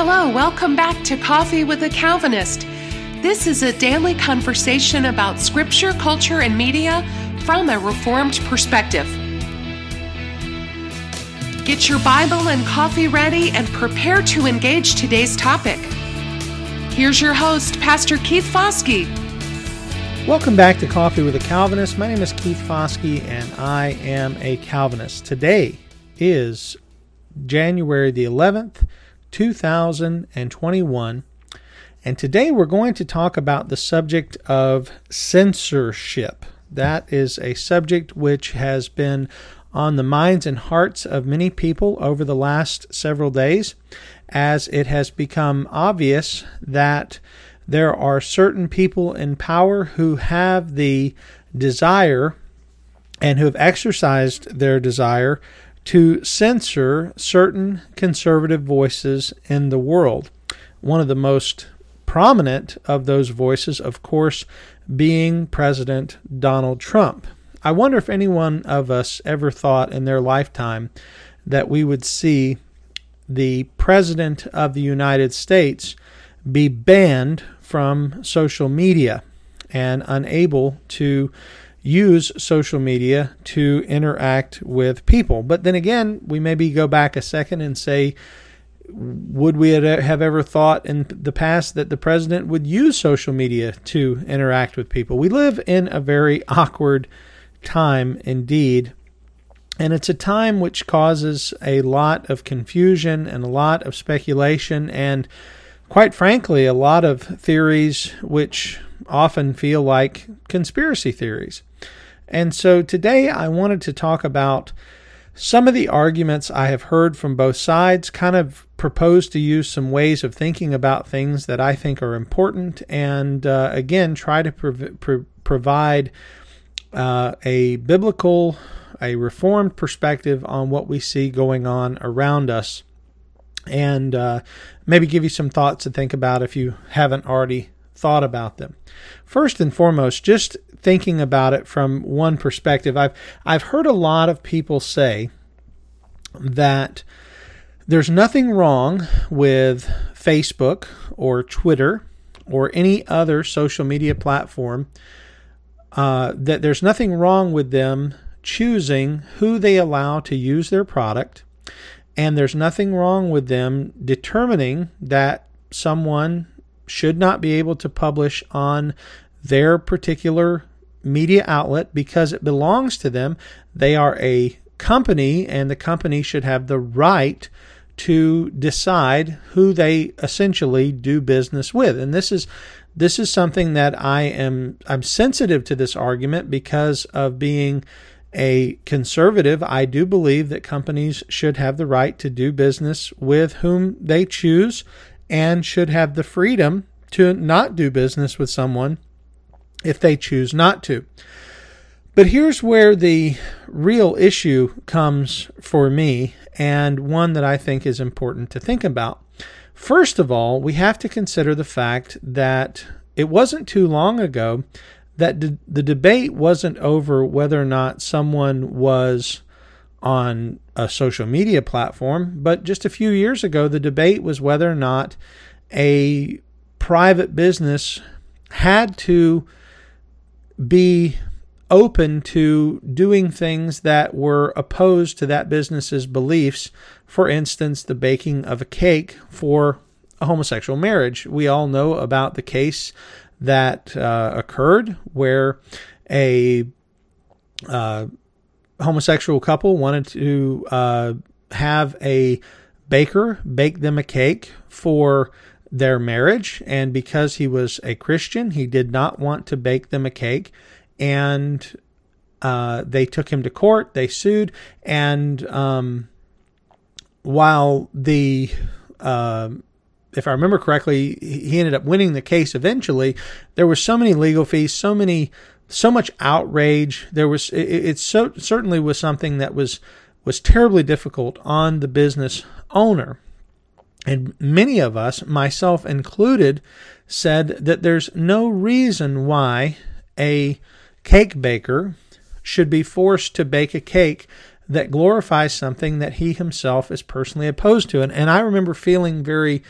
Hello, welcome back to Coffee with a Calvinist. This is a daily conversation about scripture, culture, and media from a Reformed perspective. Get your Bible and coffee ready and prepare to engage today's topic. Here's your host, Pastor Keith Foskey. Welcome back to Coffee with a Calvinist. My name is Keith Foskey, and I am a Calvinist. Today is January the 11th, 2021, and today we're going to talk about the subject of censorship. That is a subject which has been on the minds and hearts of many people over the last several days, as it has become obvious that there are certain people in power who have the desire and who have exercised their desire to censor certain conservative voices in the world. One of the most prominent of those voices, of course, being President Donald Trump. I wonder if any one of us ever thought in their lifetime that we would see the President of the United States be banned from social media and unable to use social media to interact with people. But then again, we maybe go back a second and say, would we have ever thought in the past that the president would use social media to interact with people? We live in a very awkward time indeed, and it's a time which causes a lot of confusion and a lot of speculation and, quite frankly, a lot of theories which often feel like conspiracy theories. And so today I wanted to talk about some of the arguments I have heard from both sides, kind of propose to use some ways of thinking about things that I think are important, and again, try to provide a biblical, a Reformed perspective on what we see going on around us, and maybe give you some thoughts to think about if you haven't already thought about them. First and foremost, just thinking about it from one perspective, I've heard a lot of people say that there's nothing wrong with Facebook or Twitter or any other social media platform, that there's nothing wrong with them choosing who they allow to use their product, and there's nothing wrong with them determining that someone should not be able to publish on their particular media outlet because it belongs to them. They are a company, and the company should have the right to decide who they essentially do business with. And this is something that I'm sensitive to this argument because of being a conservative. I do believe that companies should have the right to do business with whom they choose and should have the freedom to not do business with someone if they choose not to. But here's where the real issue comes for me, and one that I think is important to think about. First of all, we have to consider the fact that it wasn't too long ago that the debate wasn't over whether or not someone was on a social media platform, but just a few years ago, the debate was whether or not a private business had to be open to doing things that were opposed to that business's beliefs. For instance, the baking of a cake for a homosexual marriage. We all know about the case that occurred where a homosexual couple wanted to have a baker bake them a cake for their marriage, and because he was a Christian, he did not want to bake them a cake, and they took him to court, they sued, and while the if I remember correctly, he ended up winning the case eventually, there were so many legal fees, so much outrage. It certainly was something that was terribly difficult on the business owner. And many of us, myself included, said that there's no reason why a cake baker should be forced to bake a cake that glorifies something that he himself is personally opposed to. And I remember feeling very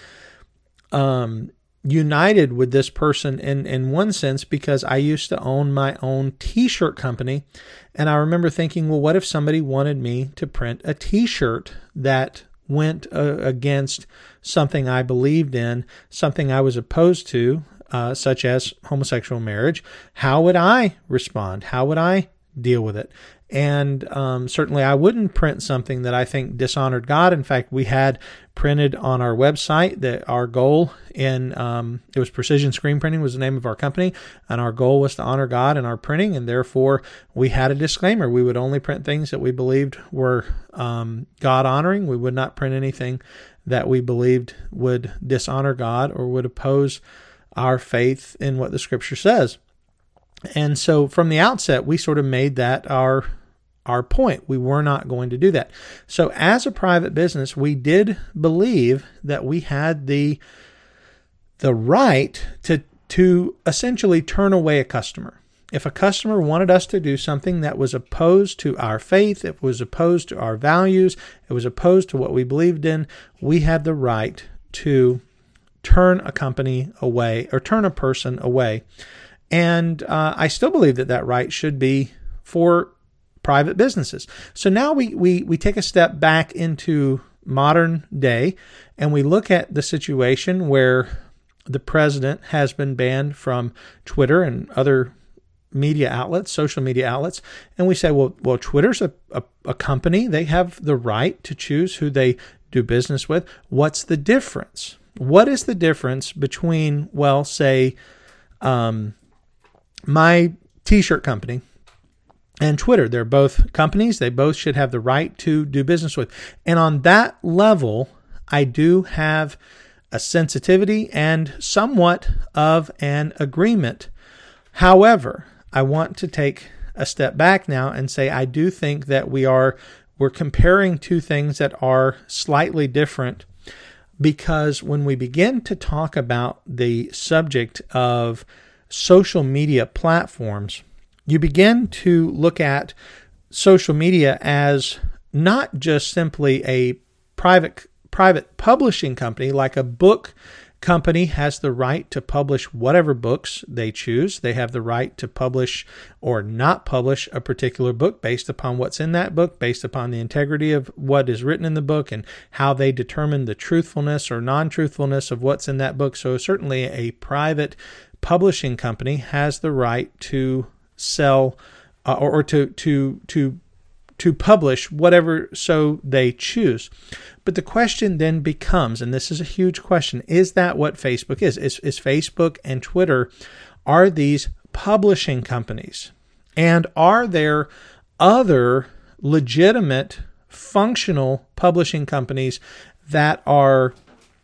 united with this person in one sense, because I used to own my own t-shirt company. And I remember thinking, well, what if somebody wanted me to print a t-shirt that went against something I believed in, something I was opposed to, such as homosexual marriage? How would I respond? How would I deal with it? And certainly I wouldn't print something that I think dishonored God. In fact, we had printed on our website that our goal it was Precision Screen Printing was the name of our company, and our goal was to honor God in our printing, and therefore we had a disclaimer. We would only print things that we believed were God-honoring. We would not print anything that we believed would dishonor God or would oppose our faith in what the Scripture says. And so from the outset, we sort of made that our point. We were not going to do that. So as a private business, we did believe that we had the right to essentially turn away a customer. If a customer wanted us to do something that was opposed to our faith, it was opposed to our values, it was opposed to what we believed in, we had the right to turn a company away or turn a person away. And I still believe that right should be for private businesses. So now we take a step back into modern day, and we look at the situation where the president has been banned from Twitter and other media outlets, social media outlets, and we say, well, Twitter's a company. They have the right to choose who they do business with. What's the difference? What is the difference between, well, say, my t-shirt company and Twitter? They're both companies. They both should have the right to do business with. And on that level, I do have a sensitivity and somewhat of an agreement. However, I want to take a step back now and say I do think that we're comparing two things that are slightly different, because when we begin to talk about the subject of social media platforms, you begin to look at social media as not just simply a private publishing company. Like a book company has the right to publish whatever books they choose. They have the right to publish or not publish a particular book based upon what's in that book, based upon the integrity of what is written in the book and how they determine the truthfulness or non-truthfulness of what's in that book. So certainly a private publishing company has the right to sell or to publish whatever so they choose. But the question then becomes, and this is a huge question, is that what Facebook is? Is Facebook and Twitter, are these publishing companies? And are there other legitimate, functional publishing companies that are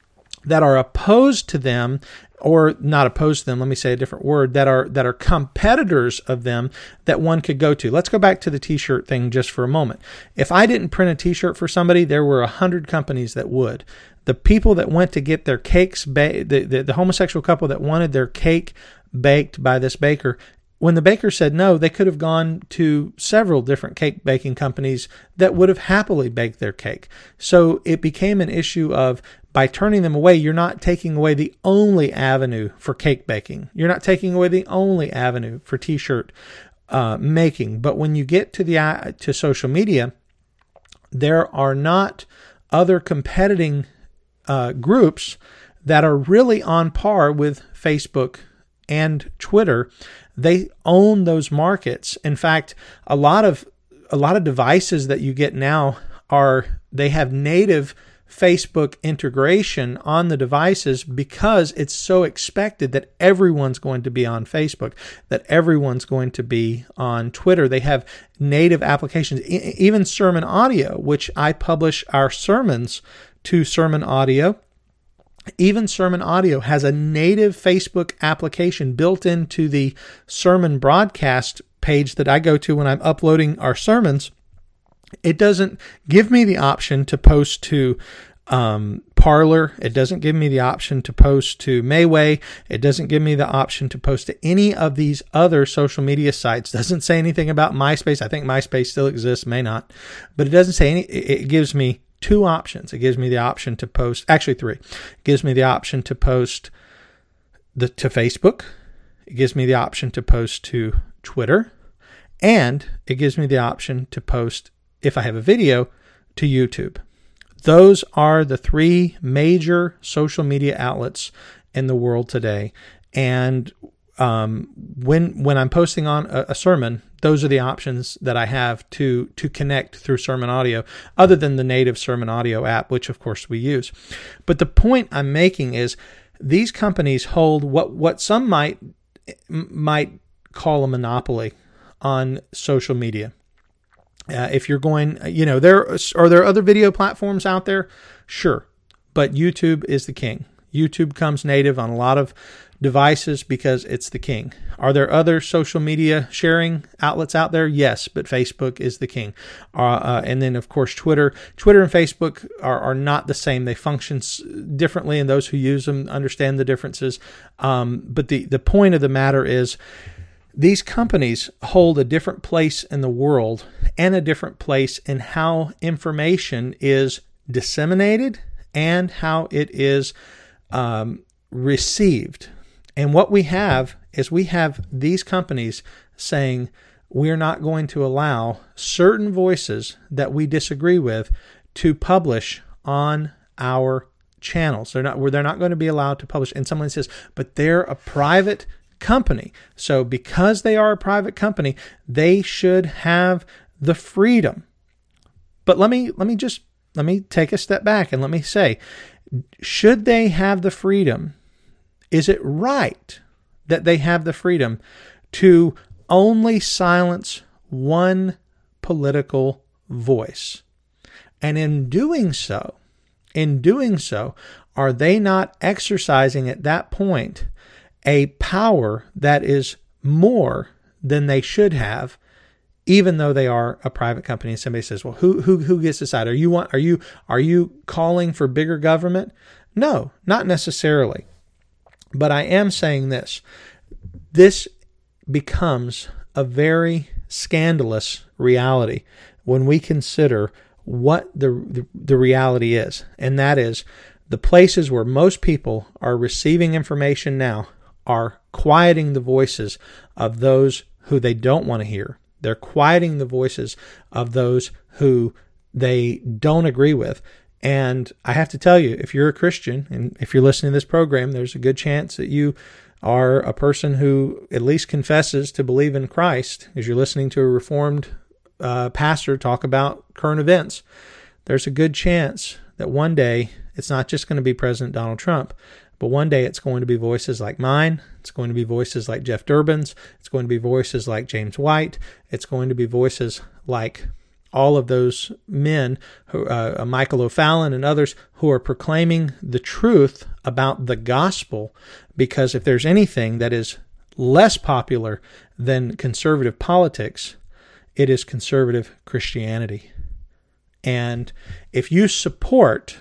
opposed to them, or not opposed to them, let me say a different word, that are competitors of them that one could go to? Let's go back to the t-shirt thing just for a moment. If I didn't print a t-shirt for somebody, there were 100 companies that would. The people that went to get their cakes the homosexual couple that wanted their cake baked by this baker, when the baker said no, they could have gone to several different cake baking companies that would have happily baked their cake. So it became an issue of, by turning them away, you're not taking away the only avenue for cake baking. You're not taking away the only avenue for t-shirt making. But when you get to social media, there are not other competing groups that are really on par with Facebook and Twitter. They own those markets. In fact, a lot of devices that you get now they have native Facebook integration on the devices, because it's so expected that everyone's going to be on Facebook, that everyone's going to be on Twitter. They have native applications, even Sermon Audio, which I publish our sermons to Sermon Audio. Even Sermon Audio has a native Facebook application built into the sermon broadcast page that I go to when I'm uploading our sermons. It doesn't give me the option to post to Parler. It doesn't give me the option to post to Mayway. It doesn't give me the option to post to any of these other social media sites. It doesn't say anything about MySpace. I think MySpace still exists, may not. But it doesn't say any. It gives me two options. It gives me the option to post, actually three. It gives me the option to post to Facebook. It gives me the option to post to Twitter. And it gives me the option to post, if I have a video, to YouTube. Those are the three major social media outlets in the world today. And when I'm posting on a sermon, those are the options that I have to connect through Sermon Audio, other than the native Sermon Audio app, which of course we use. But the point I'm making is these companies hold what some might call a monopoly on social media. If you're going, are there other video platforms out there? Sure. But YouTube is the king. YouTube comes native on a lot of devices because it's the king. Are there other social media sharing outlets out there? Yes, but Facebook is the king. And then, of course, Twitter. Twitter and Facebook are not the same. They function differently, and those who use them understand the differences. But the point of the matter is, these companies hold a different place in the world and a different place in how information is disseminated and how it is received. And what we have is these companies saying we're not going to allow certain voices that we disagree with to publish on our channels. They're not going to be allowed to publish. And someone says, but they're a private company. So because they are a private company, they should have the freedom. But let me take a step back and let me say, should they have the freedom? Is it right that they have the freedom to only silence one political voice? And in doing so, are they not exercising at that point a power that is more than they should have, even though they are a private company? And somebody says, well, who gets to decide? Are you calling for bigger government? No, not necessarily. But I am saying this. This becomes a very scandalous reality when we consider what the reality is. And that is the places where most people are receiving information now are quieting the voices of those who they don't want to hear. They're quieting the voices of those who they don't agree with. And I have to tell you, if you're a Christian and if you're listening to this program, there's a good chance that you are a person who at least confesses to believe in Christ, as you're listening to a Reformed pastor talk about current events. There's a good chance that one day it's not just going to be President Donald Trump, but one day it's going to be voices like mine. It's going to be voices like Jeff Durbin's. It's going to be voices like James White. It's going to be voices like all of those men, Michael O'Fallon and others, who are proclaiming the truth about the gospel. Because if there's anything that is less popular than conservative politics, it is conservative Christianity. And if you support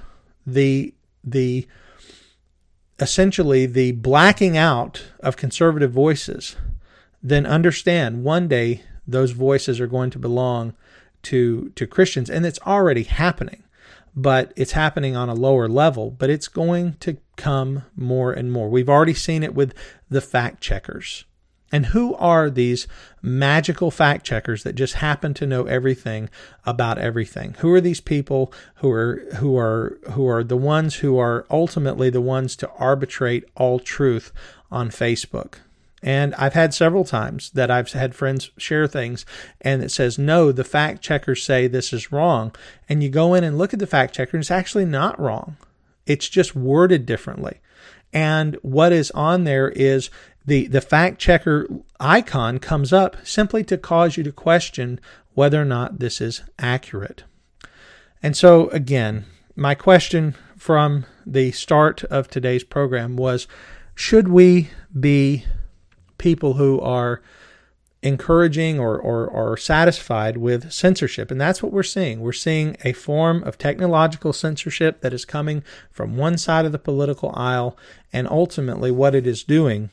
essentially the blacking out of conservative voices, then understand one day those voices are going to belong to Christians. And it's already happening, but it's happening on a lower level, but it's going to come more and more. We've already seen it with the fact checkers. And who are these magical fact checkers that just happen to know everything about everything? Who are these people who are the ones who are ultimately the ones to arbitrate all truth on Facebook? And I've had several times that I've had friends share things and it says, no, the fact checkers say this is wrong. And you go in and look at the fact checker and it's actually not wrong. It's just worded differently. And what is on there is the fact checker icon comes up simply to cause you to question whether or not this is accurate. And so again, my question from the start of today's program was, should we be people who are encouraging or satisfied with censorship. And that's what we're seeing. We're seeing a form of technological censorship that is coming from one side of the political aisle. And ultimately what it is doing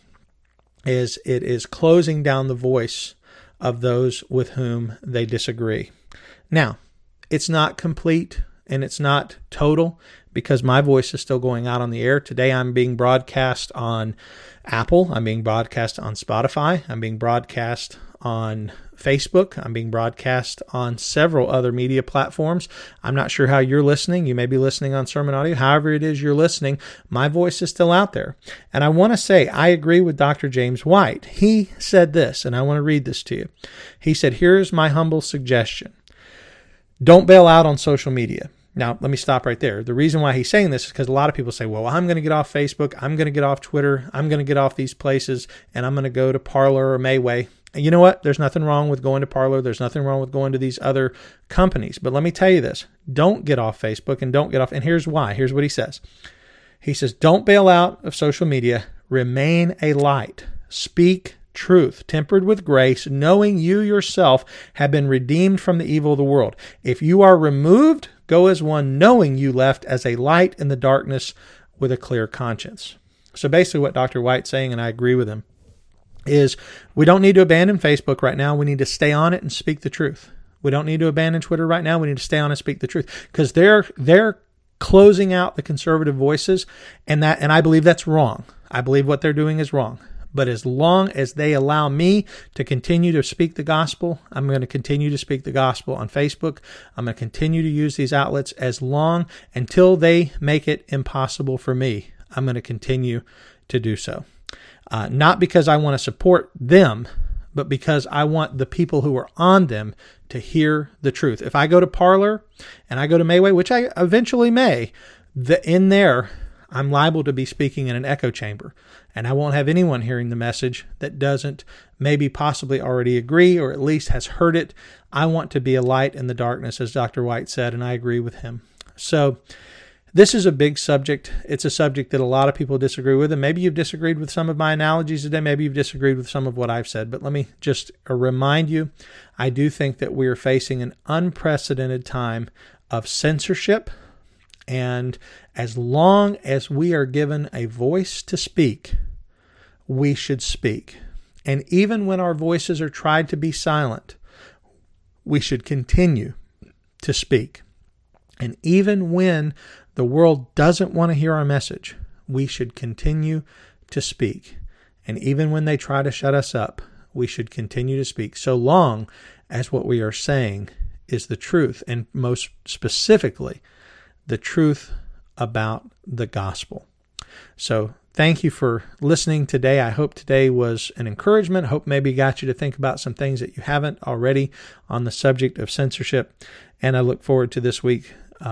is it is closing down the voice of those with whom they disagree. Now, it's not complete and it's not total, because my voice is still going out on the air. Today I'm being broadcast on Apple. I'm being broadcast on Spotify. I'm being broadcast on Facebook. I'm being broadcast on several other media platforms. I'm not sure how you're listening. You may be listening on Sermon Audio. However it is you're listening, my voice is still out there. And I want to say, I agree with Dr. James White. He said this, and I want to read this to you. He said, here's my humble suggestion. Don't bail out on social media. Now, let me stop right there. The reason why he's saying this is because a lot of people say, well, I'm going to get off Facebook, I'm going to get off Twitter, I'm going to get off these places, and I'm going to go to Parler or Mayway. And you know what? There's nothing wrong with going to Parler. There's nothing wrong with going to these other companies. But let me tell you this. Don't get off Facebook and don't get off. And here's why. Here's what he says. He says, don't bail out of social media. Remain a light. Speak truth, tempered with grace, knowing you yourself have been redeemed from the evil of the world. If you are removed, go as one knowing you left as a light in the darkness with a clear conscience. So basically what Dr. White's saying, and I agree with him, is we don't need to abandon Facebook right now. We need to stay on it and speak the truth. We don't need to abandon Twitter right now. We need to stay on and speak the truth, because they're closing out the conservative voices, and I believe that's wrong. I believe what they're doing is wrong. But as long as they allow me to continue to speak the gospel, I'm going to continue to speak the gospel on Facebook. I'm going to continue to use these outlets as long until they make it impossible for me. I'm going to continue to do so. Not because I want to support them, but because I want the people who are on them to hear the truth. If I go to Parler and I go to Mayway, which I eventually may, in there, I'm liable to be speaking in an echo chamber, and I won't have anyone hearing the message that doesn't maybe possibly already agree or at least has heard it. I want to be a light in the darkness, as Dr. White said, and I agree with him. So this is a big subject. It's a subject that a lot of people disagree with, and maybe you've disagreed with some of my analogies today. Maybe you've disagreed with some of what I've said, but let me just remind you, I do think that we are facing an unprecedented time of censorship. And as long as we are given a voice to speak, we should speak. And even when our voices are tried to be silent, we should continue to speak. And even when the world doesn't want to hear our message, we should continue to speak. And even when they try to shut us up, we should continue to speak, so long as what we are saying is the truth, and most specifically, the truth about the gospel. So thank you for listening today. I hope today was an encouragement. Hope maybe got you to think about some things that you haven't already on the subject of censorship. And I look forward to this week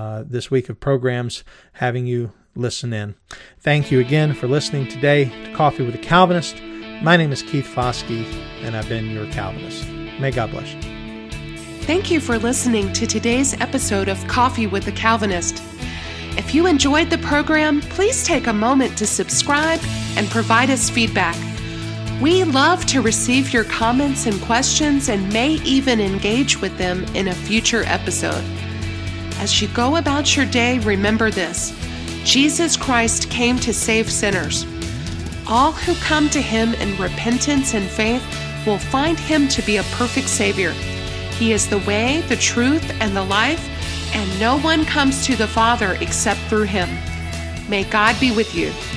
of programs, having you listen in. Thank you again for listening today to Coffee with a Calvinist. My name is Keith Foskey, and I've been your Calvinist. May God bless you. Thank you for listening to today's episode of Coffee with a Calvinist. If you enjoyed the program, please take a moment to subscribe and provide us feedback. We love to receive your comments and questions and may even engage with them in a future episode. As you go about your day, remember this: Jesus Christ came to save sinners. All who come to Him in repentance and faith will find Him to be a perfect Savior. He is the way, the truth, and the life, and no one comes to the Father except through Him. May God be with you.